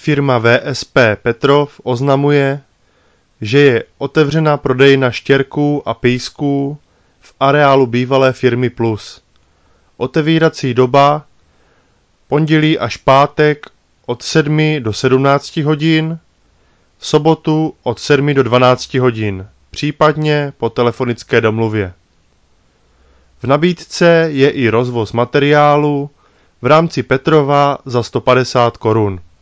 Firma VSP Petrov oznamuje, že je otevřena prodejna štěrků a pejsků v areálu bývalé firmy Plus. Otevírací doba pondělí až pátek od 7 do 17 hodin, v sobotu od 7 do 12 hodin, případně po telefonické domluvě. V nabídce je i rozvoz materiálu v rámci Petrova za 150 korun.